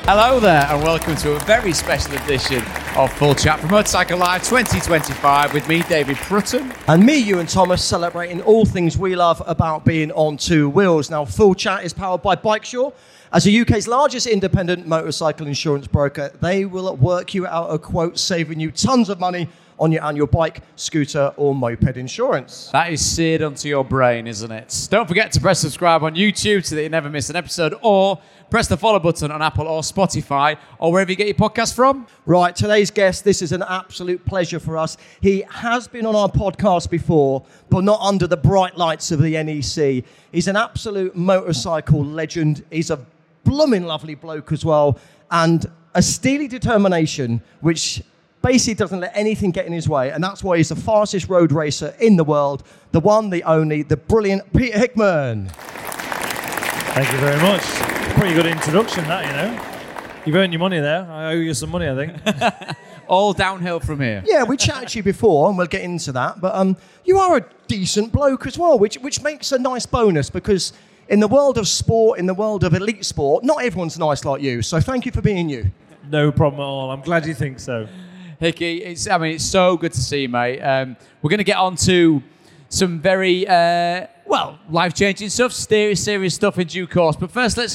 Hello there, and welcome to a very special edition of Full Chat from Motorcycle Live 2025 with me, David Prutton. And me, Ewan Thomas, celebrating all things we love about being on two wheels. Now, Full Chat is powered by BikeSure. As the UK's largest independent motorcycle insurance broker, they will work you out a quote, saving you tons of money on your annual bike, scooter, or moped insurance. That is seared onto your brain, isn't it? Don't forget to press subscribe on YouTube so that you never miss an episode, or press the follow button on Apple or Spotify, or wherever you get your podcast from. Right, today's guest, this is an absolute pleasure for us. He has been on our podcast before, but not under the bright lights of the NEC. He's an absolute motorcycle legend. He's a blooming lovely bloke as well, and a steely determination, which basically doesn't let anything get in his way, and that's why he's the fastest road racer in the world, the one, the only, the brilliant Peter Hickman. Thank you very much. Pretty good introduction, that, you know. You've earned your money there. I owe you some money, I think. All downhill from here. Yeah, we chatted to you before, and we'll get into that, but you are a decent bloke as well, which makes a nice bonus, because in the world of sport, in the world of elite sport, not everyone's nice like you, so thank you for being you. No problem at all. I'm glad you think so. Hickey, it's so good to see you, mate. We're going to get on to some very, life-changing stuff, serious stuff in due course. But first, let's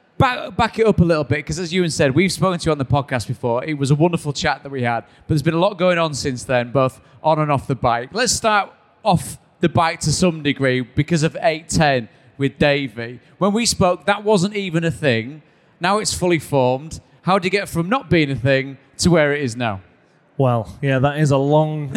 back it up a little bit, because as Ewan said, we've spoken to you on the podcast before. It was a wonderful chat that we had, but there's been a lot going on since then, both on and off the bike. Let's start off the bike to some degree because of 810 with Davey. When we spoke, that wasn't even a thing. Now it's fully formed. How do you get from not being a thing to where it is now? Well, yeah, that is a long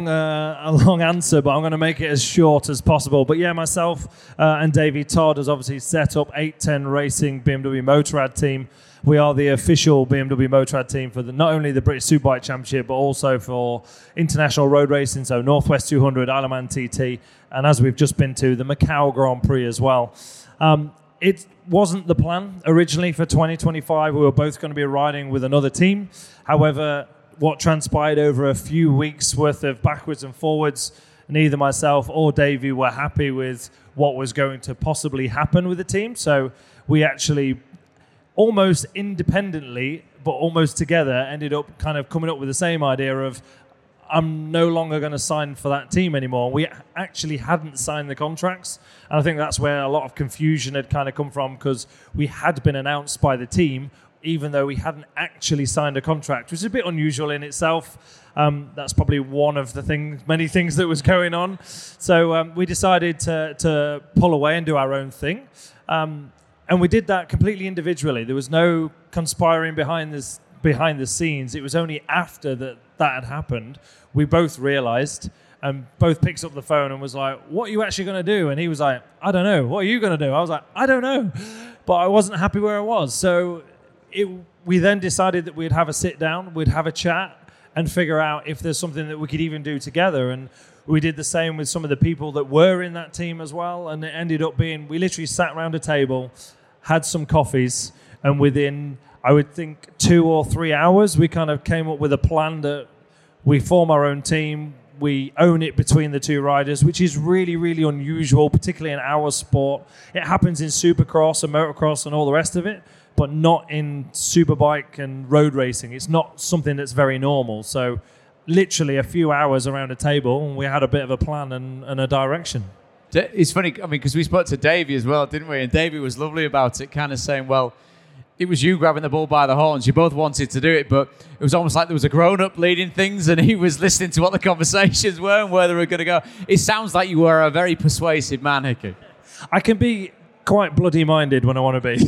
answer, but I'm going to make it as short as possible. But yeah, myself and Davey Todd has obviously set up 810 Racing BMW Motorrad team. We are the official BMW Motorrad team for not only the British Superbike Championship, but also for international road racing, so Northwest 200, Isle of Man TT, and as we've just been to, the Macau Grand Prix as well. It wasn't the plan originally for 2025. We were both going to be riding with another team. However, what transpired over a few weeks worth of backwards and forwards, neither myself or Davey were happy with what was going to possibly happen with the team. So we actually almost independently, but almost together, ended up kind of coming up with the same idea of, I'm no longer going to sign for that team anymore. We actually hadn't signed the contracts. And I think that's where a lot of confusion had kind of come from, because we had been announced by the team, even though we hadn't actually signed a contract, which is a bit unusual in itself. That's probably one of the many things that was going on. So we decided to pull away and do our own thing. And we did that completely individually. There was no conspiring behind the scenes. It was only after that had happened, we both realized and both picked up the phone and was like, what are you actually going to do? And he was like, I don't know. What are you going to do? I was like, I don't know. But I wasn't happy where I was. So we then decided that we'd have a sit down, we'd have a chat and figure out if there's something that we could even do together. And we did the same with some of the people that were in that team as well. And it ended up being, we literally sat around a table, had some coffees, and within, I would think, 2 or 3 hours, we kind of came up with a plan that we form our own team, we own it between the two riders, which is really, really unusual, particularly in our sport. It happens in supercross and motocross and all the rest of it, but not in superbike and road racing. It's not something that's very normal. So literally a few hours around a table, and we had a bit of a plan and a direction. It's funny, I mean, because we spoke to Davey as well, didn't we? And Davey was lovely about it, kind of saying, well, it was you grabbing the bull by the horns. You both wanted to do it, but it was almost like there was a grown-up leading things, and he was listening to what the conversations were and where they were going to go. It sounds like you were a very persuasive man, Hickey. I can be quite bloody minded when I want to be.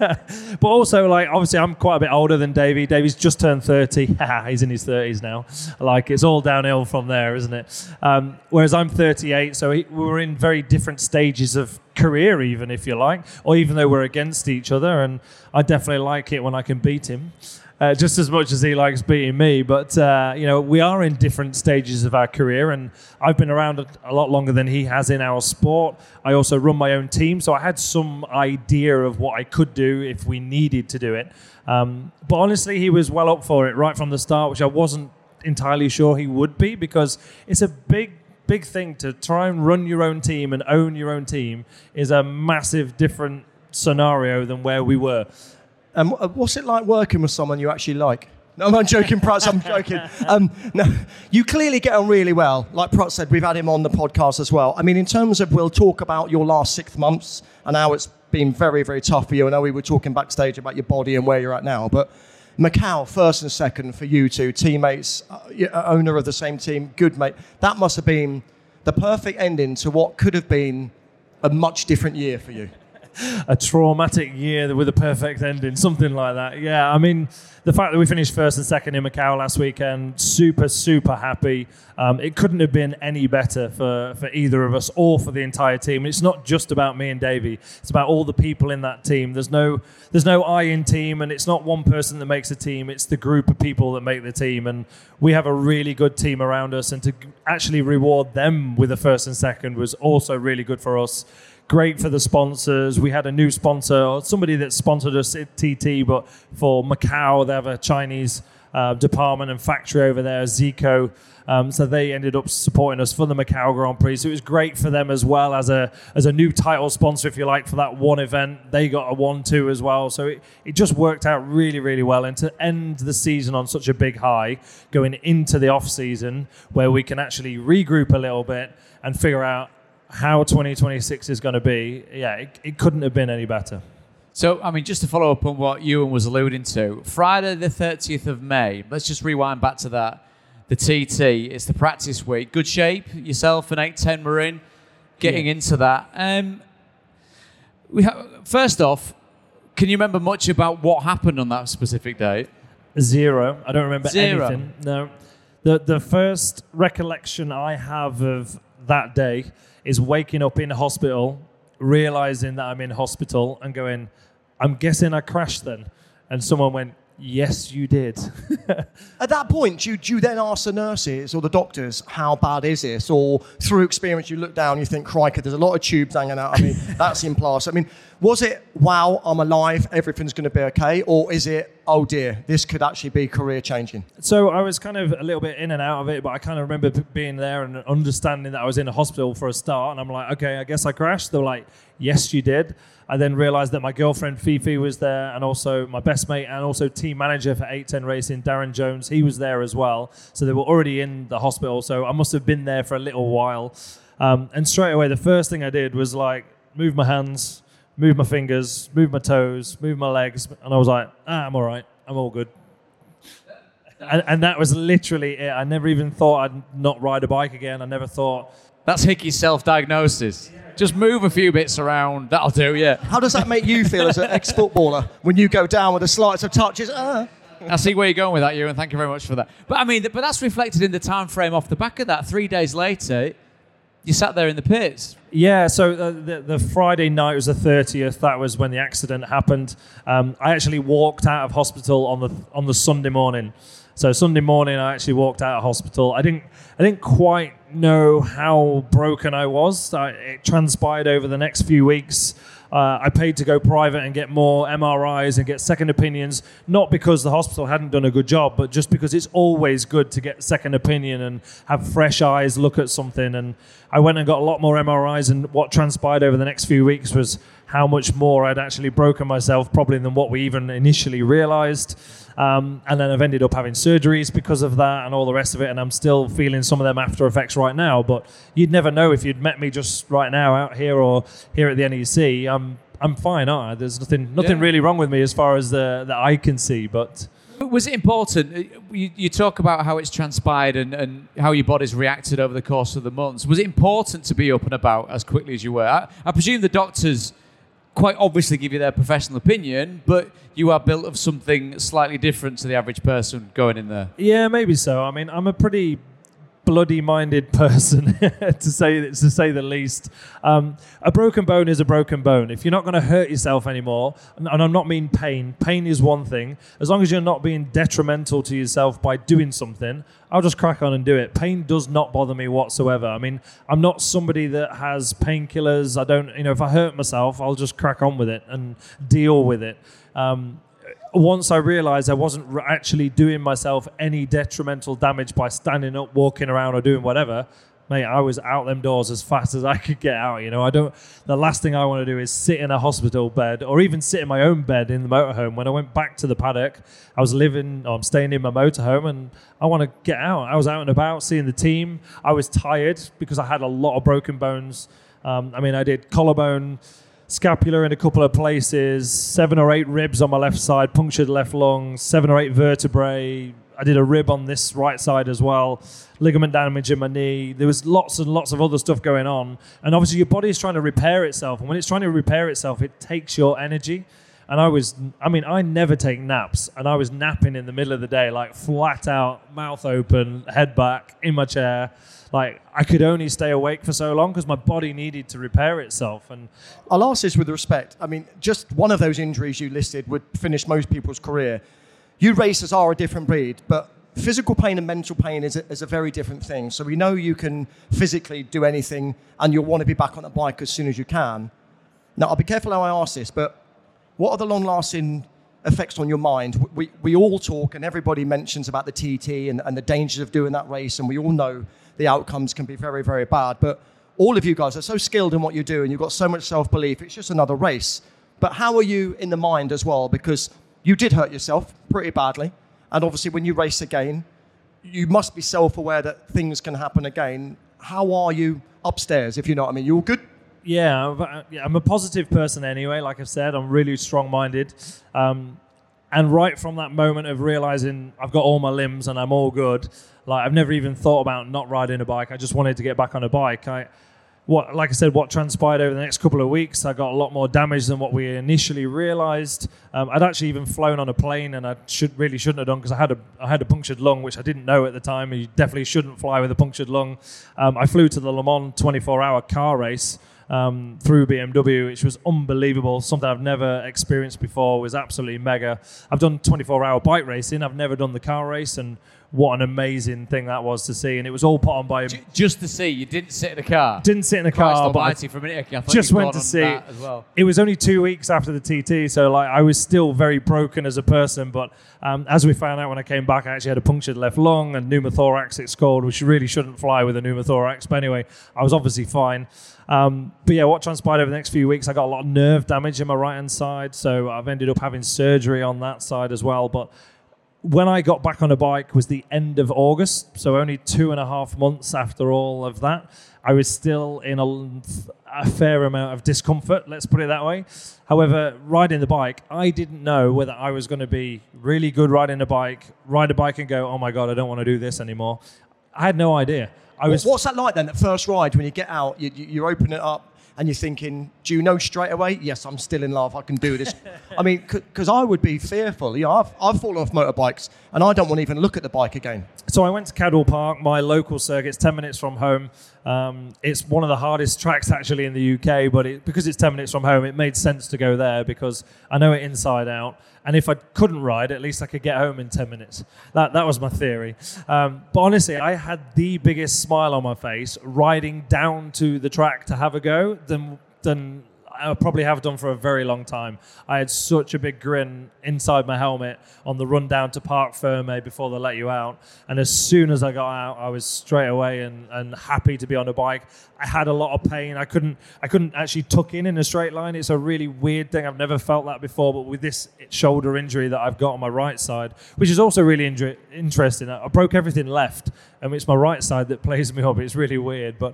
But also, like, obviously I'm quite a bit older than Davey. Davey's just turned 30. He's in his 30s now. Like, it's all downhill from there, isn't it? Whereas I'm 38, so we were in very different stages of career, even, if you like, or even though we're against each other. And I definitely like it when I can beat him. Just as much as he likes beating me. But, we are in different stages of our career, and I've been around a lot longer than he has in our sport. I also run my own team, so I had some idea of what I could do if we needed to do it. But honestly, he was well up for it right from the start, which I wasn't entirely sure he would be, because it's a big thing to try and run your own team and own your own team is a massive different scenario than where we were. What's it like working with someone you actually like? No, I'm joking, Prats. I'm joking. No, you clearly get on really well. Like Prats said, we've had him on the podcast as well. I mean, in terms of, we'll talk about your last 6 months and how it's been very, very tough for you. I know we were talking backstage about your body and where you're at now, but Macau, first and second for you two, teammates, owner of the same team, good mate. That must have been the perfect ending to what could have been a much different year for you. A traumatic year with a perfect ending, something like that. Yeah, I mean, the fact that we finished first and second in Macau last weekend, super, super happy. It couldn't have been any better for either of us or for the entire team. It's not just about me and Davey. It's about all the people in that team. There's no I in team, and it's not one person that makes a team. It's the group of people that make the team, and we have a really good team around us, and to actually reward them with a first and second was also really good for us. Great for the sponsors. We had a new sponsor, somebody that sponsored us at TT, but for Macau, they have a Chinese department and factory over there, Zico. So they ended up supporting us for the Macau Grand Prix. So it was great for them as well as a new title sponsor, if you like, for that one event. They got a 1-2 as well. So it just worked out really, really well. And to end the season on such a big high, going into the off season, where we can actually regroup a little bit and figure out how 2026 is going to be, it couldn't have been any better. So, I mean, just to follow up on what Ewan was alluding to, Friday the 30th of May, let's just rewind back to that. The TT, it's the practice week. Good shape, yourself and 810 Marine, getting into that. First off, can you remember much about what happened on that specific day? Zero. I don't remember Zero. anything. No. The first recollection I have of that day is waking up in hospital, realizing that I'm in hospital and going, I'm guessing I crashed then. And someone went, yes, you did. At that point, do you then ask the nurses or the doctors, how bad is this? Or through experience, you look down, you think, crikey, there's a lot of tubes hanging out. I mean, that's in plus. I mean, was it, wow, I'm alive, everything's going to be okay? Or is it, oh dear, this could actually be career changing? So I was kind of a little bit in and out of it, but I kind of remember being there and understanding that I was in a hospital for a start. And I'm like, okay, I guess I crashed. They're like, yes, you did. I then realised that my girlfriend Fifi was there, and also my best mate and also team manager for 810 Racing, Darren Jones, he was there as well. So they were already in the hospital, so I must have been there for a little while. And straight away, the first thing I did was like move my hands, move my fingers, move my toes, move my legs, and I was like, I'm all right, I'm all good. And that was literally it. I never even thought I'd not ride a bike again. I never thought... That's Hickey's self-diagnosis. Just move a few bits around, that'll do, yeah. How does that make you feel as an ex-footballer when you go down with the slightest of touches? I see where you're going with that, Ewan. Thank you very much for that. But I mean, but that's reflected in the time frame off the back of that. 3 days later, you sat there in the pits. Yeah, so the Friday night was the 30th. That was when the accident happened. I actually walked out of hospital on the Sunday morning. So Sunday morning, I actually walked out of hospital. I didn't quite know how broken I was. It transpired over the next few weeks. I paid to go private and get more MRIs and get second opinions, not because the hospital hadn't done a good job, but just because it's always good to get second opinion and have fresh eyes look at something. And I went and got a lot more MRIs, and what transpired over the next few weeks was how much more I'd actually broken myself probably than what we even initially realized. And then I've ended up having surgeries because of that and all the rest of it, and I'm still feeling some of them after effects right now. But you'd never know if you'd met me just right now out here or here at the NEC. I'm fine, aren't I? There's nothing really wrong with me as far as that I can see. But was it important? You talk about how it's transpired and how your body's reacted over the course of the months. Was it important to be up and about as quickly as you were? I presume the doctors quite obviously give you their professional opinion, but you are built of something slightly different to the average person going in there. Yeah, maybe so. I mean, I'm a pretty bloody-minded person, to say the least. A broken bone is a broken bone. If you're not going to hurt yourself anymore, and I'm not mean pain is one thing. As long as you're not being detrimental to yourself by doing something, I'll just crack on and do it. Pain does not bother me whatsoever. I mean, I'm not somebody that has painkillers. I don't, if I hurt myself, I'll just crack on with it and deal with it. Once I realised I wasn't actually doing myself any detrimental damage by standing up, walking around or doing whatever, mate, I was out them doors as fast as I could get out. The last thing I want to do is sit in a hospital bed or even sit in my own bed in the motorhome. When I went back to the paddock, I'm staying in my motorhome and I want to get out. I was out and about seeing the team. I was tired because I had a lot of broken bones. I did collarbone, scapula in a couple of places, 7 or 8 ribs on my left side, punctured left lung, 7 or 8 vertebrae. I did a rib on this right side as well, ligament damage in my knee. There was lots and lots of other stuff going on. And obviously your body is trying to repair itself. And when it's trying to repair itself, it takes your energy. And I never take naps. And I was napping in the middle of the day, like flat out, mouth open, head back, in my chair. Like I could only stay awake for so long because my body needed to repair itself. And I'll ask this with respect. Just one of those injuries you listed would finish most people's career. You racers are a different breed, but physical pain and mental pain is a very different thing. So we know you can physically do anything and you'll want to be back on the bike as soon as you can. Now, I'll be careful how I ask this, but what are the long-lasting effects on your mind? We all talk and everybody mentions about the TT and the dangers of doing that race, and we all know the outcomes can be very, very bad. But all of you guys are so skilled in what you do and you've got so much self-belief. It's just another race. But how are you in the mind as well? Because you did hurt yourself pretty badly. And obviously when you race again, you must be self-aware that things can happen again. How are you upstairs, if you know what I mean? You all good? Yeah, I'm a positive person anyway. Like I've said, I'm really strong-minded. And right from that moment of realizing I've got all my limbs and I'm all good, like I've never even thought about not riding a bike. I just wanted to get back on a bike. What transpired over the next couple of weeks, I got a lot more damage than what we initially realized. I'd actually even flown on a plane, and I shouldn't have done because I had a punctured lung, which I didn't know at the time. You definitely shouldn't fly with a punctured lung. I flew to the Le Mans 24-hour car race through BMW, which was unbelievable. Something I've never experienced before. It was absolutely mega. I've done 24-hour bike racing. I've never done the car race, and what an amazing thing that was to see. And it was all put on by... Just to see. You didn't sit in a car. Didn't sit in a car, but for a minute. I just went to see. As well. It was only 2 weeks after the TT, so I was still very broken as a person. But as we found out when I came back, I actually had a punctured left lung and pneumothorax, it's called, which you really shouldn't fly with a pneumothorax. But anyway, I was obviously fine. But yeah, what transpired over the next few weeks, I got a lot of nerve damage in my right-hand side, so I've ended up having surgery on that side as well. But when I got back on a bike was the end of August, so only 2.5 months after all of that. I was still in a fair amount of discomfort, let's put it that way. However, riding the bike, I didn't know whether I was going to be really good riding a bike, ride a bike and go, oh my God, I don't want to do this anymore. I had no idea. What's that like then, at first ride, when you get out, you open it up, and you're thinking, do you know straight away, yes, I'm still in love, I can do this? Because I would be fearful. I've fallen off motorbikes, and I don't want to even look at the bike again. So I went to Cadwell Park, my local circuit. It's 10 minutes from home. It's one of the hardest tracks actually in the UK, but because it's 10 minutes from home, it made sense to go there because I know it inside out. And if I couldn't ride, at least I could get home in 10 minutes. That was my theory. But honestly, I had the biggest smile on my face riding down to the track to have a go than I probably have done for a very long time. I had such a big grin inside my helmet on the run down to Parc Fermé before they let you out. And as soon as I got out, I was straight away and happy to be on a bike. I had a lot of pain. I couldn't actually tuck in a straight line. It's a really weird thing. I've never felt that before, but with this shoulder injury that I've got on my right side, which is also really interesting. I broke everything left, and it's my right side that plays me up. It's really weird. But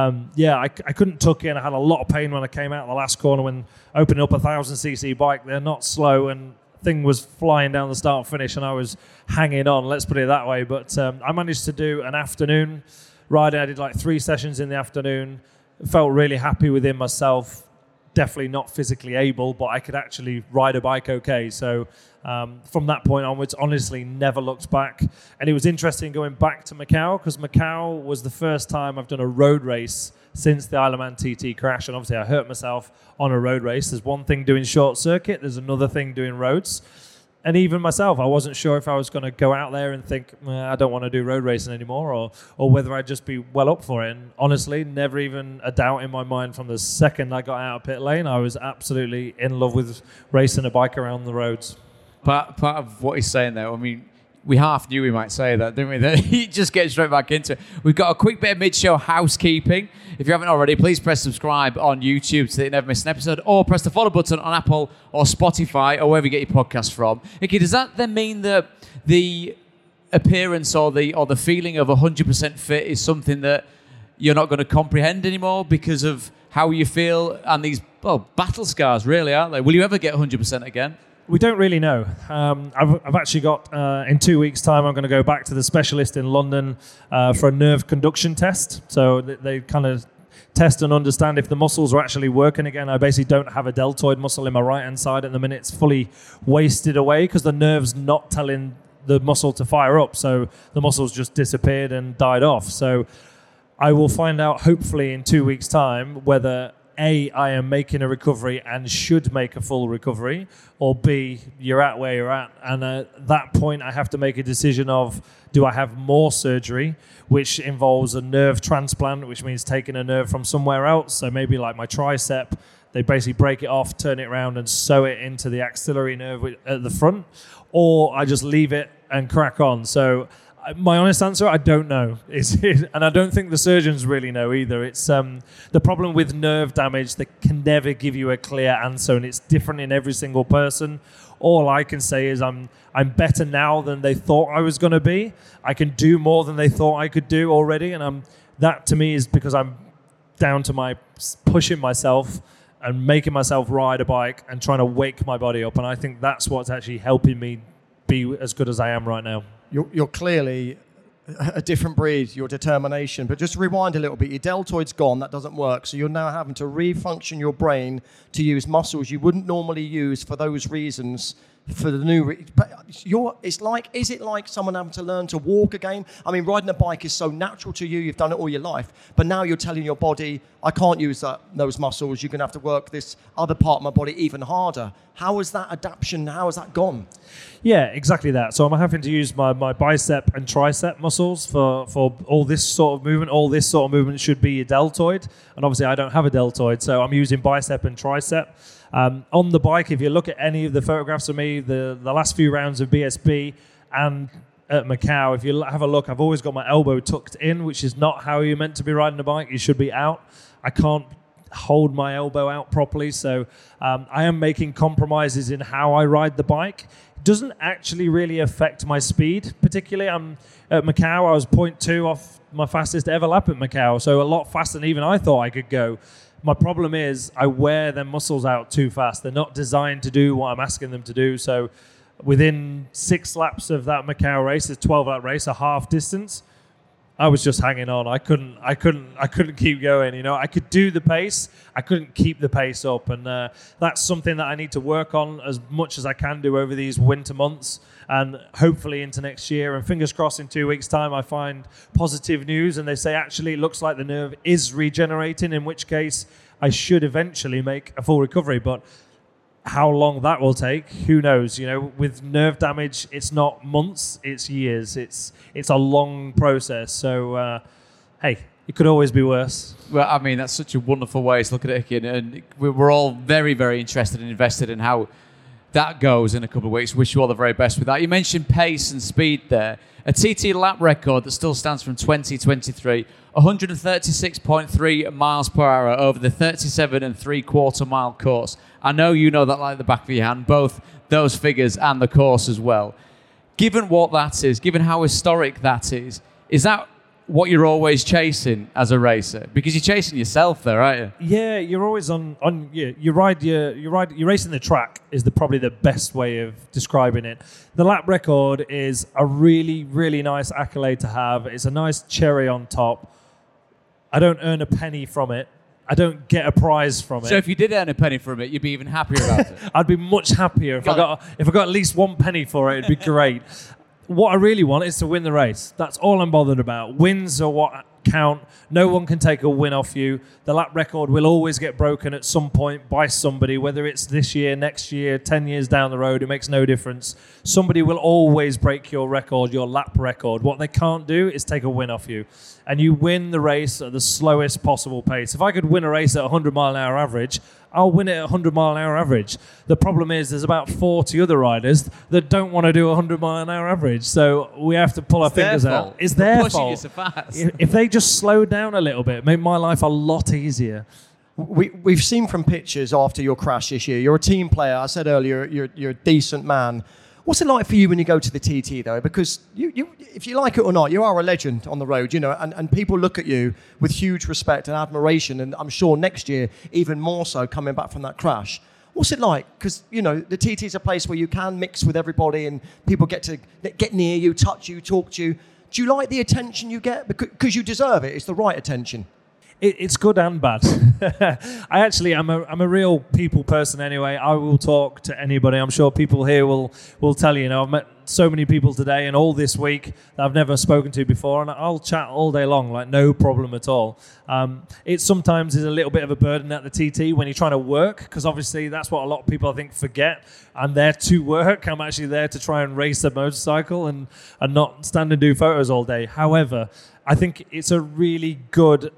I couldn't tuck in. I had a lot of pain when I came out the last corner when opening up a 1,000cc bike. They're not slow, and thing was flying down the start finish, and I was hanging on, let's put it that way. But I managed to do an afternoon riding. I did like 3 sessions in the afternoon. Felt really happy within myself. Definitely not physically able, but I could actually ride a bike okay. So from that point onwards, honestly, never looked back. And it was interesting going back to Macau, because Macau was the first time I've done a road race since the Isle of Man TT crash. And obviously I hurt myself on a road race. There's one thing doing short circuit, there's another thing doing roads. And even myself, I wasn't sure if I was going to go out there and think, I don't want to do road racing anymore, or whether I'd just be well up for it. And honestly, never even a doubt in my mind from the second I got out of pit lane. I was absolutely in love with racing a bike around the roads. Part of what he's saying there, I mean, we half knew we might say that, didn't we? That he just gets straight back into it. We've got a quick bit of mid-show housekeeping. If you haven't already, please press subscribe on YouTube so that you never miss an episode, or press the follow button on Apple or Spotify or wherever you get your podcasts from. Icky, does that then mean that the appearance or the feeling of 100% fit is something that you're not going to comprehend anymore because of how you feel and these battle scars, really, aren't they? Will you ever get 100% again? We don't really know. I've actually got, in 2 weeks' time, I'm going to go back to the specialist in London for a nerve conduction test. So they kind of test and understand if the muscles are actually working again. I basically don't have a deltoid muscle in my right-hand side at the minute. It's fully wasted away because the nerve's not telling the muscle to fire up. So the muscle's just disappeared and died off. So I will find out, hopefully, in 2 weeks' time whether A, I am making a recovery and should make a full recovery, or B, you're at where you're at. And at that point, I have to make a decision of, do I have more surgery, which involves a nerve transplant, which means taking a nerve from somewhere else. So maybe like my tricep, they basically break it off, turn it around and sew it into the axillary nerve at the front, or I just leave it and crack on. So my honest answer, I don't know. And I don't think the surgeons really know either. It's the problem with nerve damage, they can never give you a clear answer, and it's different in every single person. All I can say is I'm better now than they thought I was going to be. I can do more than they thought I could do already, and that to me is because I'm down to my pushing myself and making myself ride a bike and trying to wake my body up, and I think that's what's actually helping me be as good as I am right now. You're clearly a different breed, your determination. But just rewind a little bit. Your deltoid's gone. That doesn't work. So you're now having to refunction your brain to use muscles you wouldn't normally use for those reasons. For the new, but is it like someone having to learn to walk again? I mean, riding a bike is so natural to you. You've done it all your life, but now you're telling your body, I can't use those muscles. You're going to have to work this other part of my body even harder. How is that adaptation? How has that gone? Yeah, exactly that. So I'm having to use my bicep and tricep muscles for all this sort of movement. All this sort of movement should be a deltoid, and obviously I don't have a deltoid, so I'm using bicep and tricep. On the bike, if you look at any of the photographs of me, the last few rounds of BSB and at Macau, if you have a look, I've always got my elbow tucked in, which is not how you're meant to be riding a bike. You should be out. I can't hold my elbow out properly, so I am making compromises in how I ride the bike. It doesn't actually really affect my speed, particularly. At Macau, I was 0.2 off my fastest ever lap at Macau, so a lot faster than even I thought I could go. My problem is I wear their muscles out too fast. They're not designed to do what I'm asking them to do. So within 6 laps of that Macau race, a 12-lap race, a half distance, I was just hanging on. I couldn't keep going. You know, I could do the pace. I couldn't keep the pace up, and that's something that I need to work on as much as I can do over these winter months, and hopefully into next year. And fingers crossed, in 2 weeks' time, I find positive news, and they say actually it looks like the nerve is regenerating. In which case, I should eventually make a full recovery, but how long that will take, who knows? You know, with nerve damage, it's not months, it's years. It's a long process. So, hey, it could always be worse. Well, I mean, that's such a wonderful way to look at it, Icky, and we're all very, very interested and invested in how that goes in a couple of weeks. Wish you all the very best with that. You mentioned pace and speed there. A TT lap record that still stands from 2023, 136.3 miles per hour over the 37 3/4 mile course. I know you know that like the back of your hand, both those figures and the course as well. Given what that is, given how historic that is that what you're always chasing as a racer? Because you're chasing yourself there, aren't you? Yeah, you're always on you're racing the track is probably the best way of describing it. The lap record is a really, really nice accolade to have. It's a nice cherry on top. I don't earn a penny from it. I don't get a prize from it. So if you did earn a penny from it, you'd be even happier about it. I'd be much happier if I got at least 1 penny for it. It'd be great. What I really want is to win the race. That's all I'm bothered about. Wins are what count. No one can take a win off you. The lap record will always get broken at some point by somebody, whether it's this year, next year, 10 years down the road, it makes no difference. Somebody will always break your record, your lap record. What they can't do is take a win off you. And you win the race at the slowest possible pace. If I could win a race at 100 mile an hour average, I'll win it at 100 mile an hour average. The problem is there's about 40 other riders that don't want to do 100 mile an hour average. So we have to pull our fingers out. It's their fault. Pushing you so fast. If they just slow down a little bit, make my life a lot easier. We've seen from pictures after your crash this year, you're a team player. I said earlier, you're a decent man. What's it like for you when you go to the TT, though? Because you, if you like it or not, you are a legend on the road, you know, and people look at you with huge respect and admiration, and I'm sure next year, even more so, coming back from that crash. What's it like? Because, you know, the TT is a place where you can mix with everybody and people get to get near you, touch you, talk to you. Do you like the attention you get? Because you deserve it. It's the right attention. It's good and bad. I'm a real people person anyway. I will talk to anybody. I'm sure people here will tell you. You know, I've met so many people today and all this week that I've never spoken to before, and I'll chat all day long, like no problem at all. It sometimes is a little bit of a burden at the TT when you're trying to work, because obviously that's what a lot of people I think forget. I'm there to work. I'm actually there to try and race a motorcycle and not stand and do photos all day. However, I think it's a really good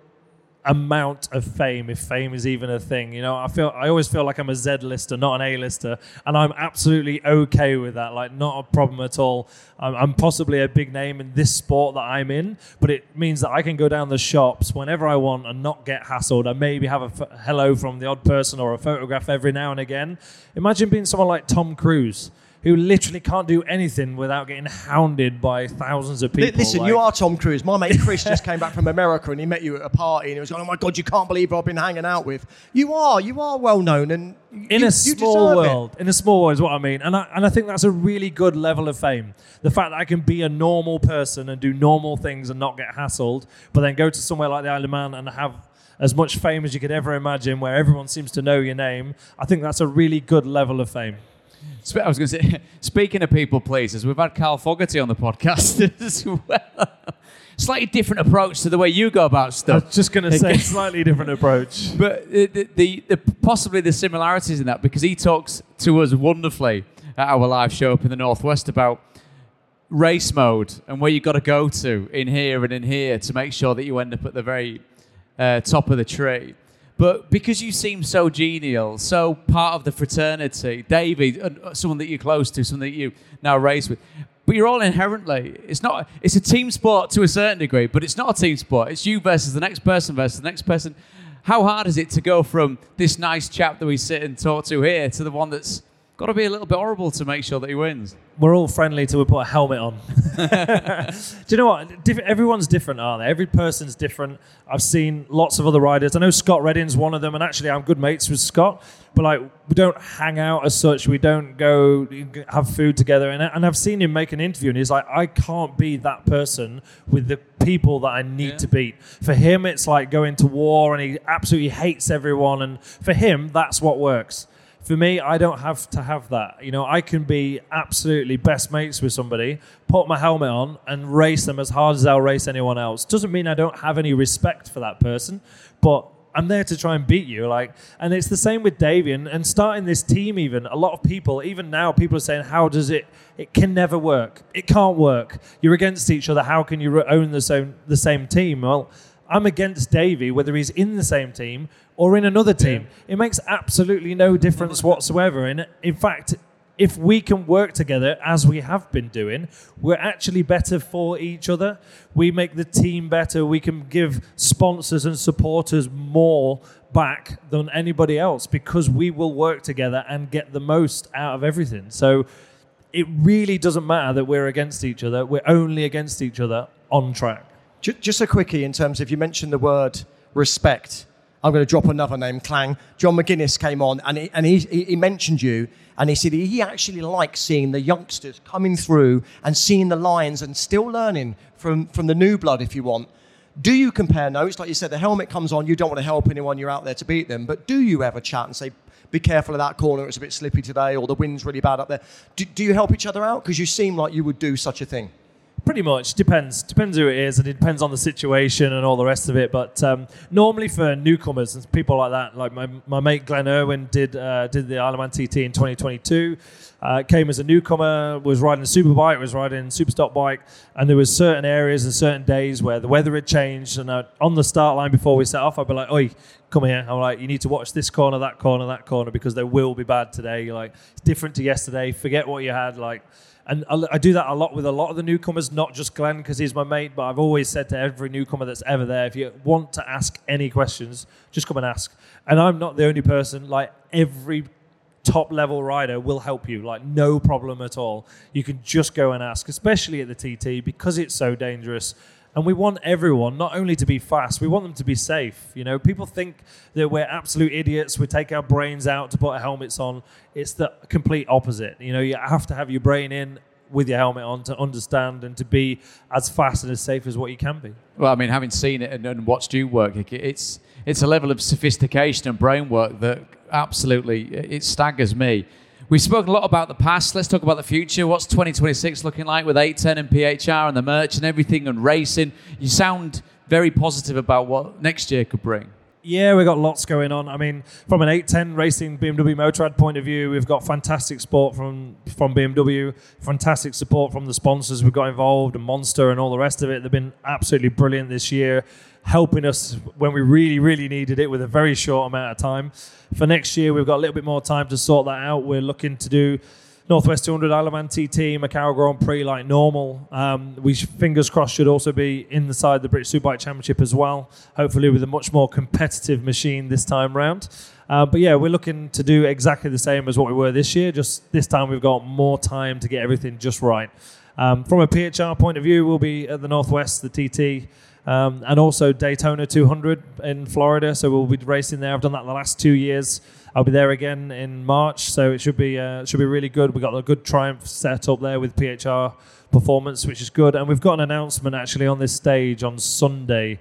amount of fame, if fame is even a thing. You know, I always feel like I'm a Z-lister, not an A-lister, and I'm absolutely okay with that, like not a problem at all. I'm possibly a big name in this sport that I'm in, but it means that I can go down the shops whenever I want and not get hassled. I maybe have a hello from the odd person or a photograph every now and again. Imagine being someone like Tom Cruise, who literally can't do anything without getting hounded by thousands of people. Listen, you are Tom Cruise. My mate Chris just came back from America and he met you at a party and he was going, oh my God, you can't believe who I've been hanging out with. You are well known, and in a small world is what I mean. And I think that's a really good level of fame. The fact that I can be a normal person and do normal things and not get hassled, but then go to somewhere like the Isle of Man and have as much fame as you could ever imagine, where everyone seems to know your name. I think that's a really good level of fame. I was going to say, speaking of people pleasers, we've had Carl Fogarty on the podcast as well. Slightly different approach to the way you go about stuff. I was just going to say, slightly different approach. But the possibly the similarities in that, because he talks to us wonderfully at our live show up in the Northwest about race mode and where you've got to go to in here and in here to make sure that you end up at the very top of the tree. But because you seem so genial, so part of the fraternity, Davey, someone that you're close to, someone that you now race with, but you're all inherently, it's a team sport to a certain degree, but it's not a team sport. It's you versus the next person. How hard is it to go from this nice chap that we sit and talk to here to the one that's got to be a little bit horrible to make sure that he wins? We're all friendly till we put a helmet on. Do you know what? Everyone's different, aren't they? Every person's different. I've seen lots of other riders. I know Scott Redding's one of them, and actually I'm good mates with Scott, but like we don't hang out as such. We don't go have food together. And I've seen him make an interview, and he's like, I can't be that person with the people that I need to beat. For him, it's like going to war, and he absolutely hates everyone. And for him, that's what works. For me, I don't have to have that. You know, I can be absolutely best mates with somebody, put my helmet on and race them as hard as I'll race anyone else. Doesn't mean I don't have any respect for that person, but I'm there to try and beat you. And it's the same with Davey and starting this team even. A lot of people, even now, people are saying, how does it can never work. It can't work. You're against each other. How can you own the same team? Well, I'm against Davey, whether he's in the same team or in another team. It makes absolutely no difference whatsoever. And in fact, if we can work together, as we have been doing, we're actually better for each other. We make the team better. We can give sponsors and supporters more back than anybody else because we will work together and get the most out of everything. So it really doesn't matter that we're against each other. We're only against each other on track. Just a quickie in terms of, you mentioned the word respect. I'm going to drop another name, Clang. John McGuinness came on and he mentioned you, and he said he actually likes seeing the youngsters coming through and seeing the lines and still learning from the new blood, if you want. Do you compare notes? Like you said, the helmet comes on, you don't want to help anyone, you're out there to beat them, but do you ever chat and say, be careful of that corner, it's a bit slippy today, or the wind's really bad up there? Do you help each other out? Because you seem like you would do such a thing. Pretty much. Depends who it is, and it depends on the situation and all the rest of it. But normally for newcomers and people like that, like my mate Glenn Irwin did the Isle of Man TT in 2022. Came as a newcomer, was riding a superbike, was riding a superstock bike, and there was certain areas and certain days where the weather had changed, and on the start line before we set off, I'd be like, oi, come here. I'm like, you need to watch this corner, that corner, because they will be bad today. You're like, it's different to yesterday, forget what you had, like. And I do that a lot with a lot of the newcomers, not just Glenn because he's my mate, but I've always said to every newcomer that's ever there, if you want to ask any questions, just come and ask. And I'm not the only person, like every top level rider will help you, like no problem at all. You can just go and ask, especially at the TT, because it's so dangerous. And we want everyone not only to be fast, we want them to be safe. You know, people think that we're absolute idiots. We take our brains out to put our helmets on. It's the complete opposite. You know, you have to have your brain in with your helmet on to understand and to be as fast and as safe as what you can be. Well, I mean, having seen it and watched you work, it's a level of sophistication and brain work that absolutely, it staggers me. We've spoken a lot about the past. Let's talk about the future. What's 2026 looking like with 810 and PHR and the merch and everything and racing? You sound very positive about what next year could bring. Yeah, we've got lots going on. I mean, from an 810 racing BMW Motorrad point of view, we've got fantastic support from BMW, fantastic support from the sponsors we've got involved, and Monster and all the rest of it. They've been absolutely brilliant this year, helping us when we really, really needed it with a very short amount of time. For next year, we've got a little bit more time to sort that out. We're looking to do Northwest 200 Isle of Man TT, Macau Grand Prix like normal. We fingers crossed should also be inside the British Superbike Championship as well, hopefully with a much more competitive machine this time round. But yeah, we're looking to do exactly the same as what we were this year, just this time we've got more time to get everything just right. From a PHR point of view, we'll be at the Northwest, the TT, and also Daytona 200 in Florida, so we'll be racing there. I've done that the last 2 years. I'll be there again in March, so it should be really good. We've got a good Triumph set up there with PHR Performance, which is good, and we've got an announcement actually on this stage on Sunday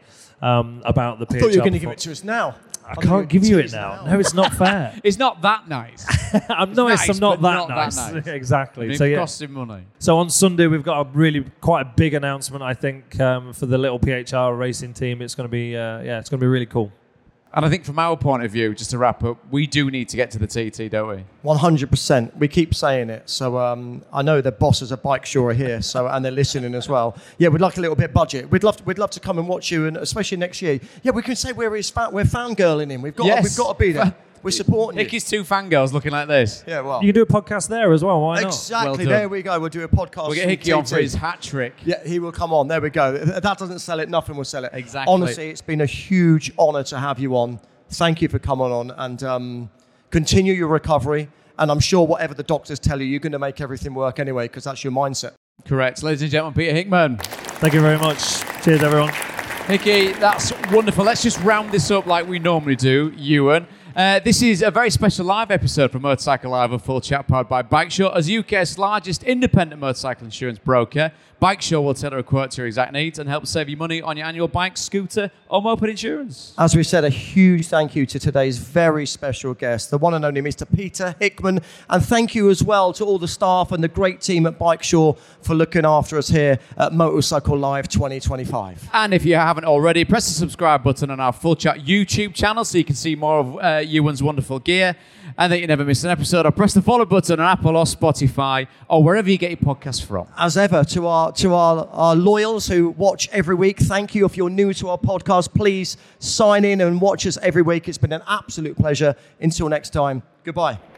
about the PHR. I thought you were going to give it to us now. I can't give you it now. No, it's not fair. It's not that nice. I'm nice, I'm not that nice. Exactly. It costs him money. So on Sunday we've got a really quite a big announcement, I think, for the little PHR racing team. It's going to be it's going to be really cool. And I think from our point of view, just to wrap up, we do need to get to the TT, don't we? 100%. We keep saying it. So I know the bosses at Bikeshaw are here, and they're listening as well. Yeah, we'd like a little bit of budget. We'd love to come and watch you, and especially next year. Yeah, we can say we're fangirling him. We've got to be there. We're supporting you. Nicky's two fangirls looking like this. Yeah, well. You can do a podcast there as well, why not? Exactly, there we go. We'll do a podcast. We'll get Hickey on for his hat trick. Yeah, he will come on. There we go. If that doesn't sell it, nothing will sell it. Exactly. Honestly, it's been a huge honour to have you on. Thank you for coming on, and continue your recovery. And I'm sure whatever the doctors tell you, you're going to make everything work anyway, because that's your mindset. Correct. Ladies and gentlemen, Peter Hickman. Thank you very much. Cheers, everyone. Hickey, that's wonderful. Let's just round this up like we normally do, Ewan. This is a very special live episode from Motorcycle Live, a full chat powered by Bikeshaw. As UK's largest independent motorcycle insurance broker, Bikeshaw will tailor a quote to your exact needs and help save you money on your annual bike, scooter or moped insurance. As we said, a huge thank you to today's very special guest, the one and only Mr. Peter Hickman. And thank you as well to all the staff and the great team at Bikeshaw for looking after us here at Motorcycle Live 2025. And if you haven't already, press the subscribe button on our Full Chat YouTube channel so you can see more of Ewan's wonderful gear and that you never miss an episode, or press the follow button on Apple or Spotify or wherever you get your podcasts from. As ever, to our loyals who watch every week, thank you. If you're new to our podcast, please sign in and watch us every week. It's been an absolute pleasure. Until next time, goodbye.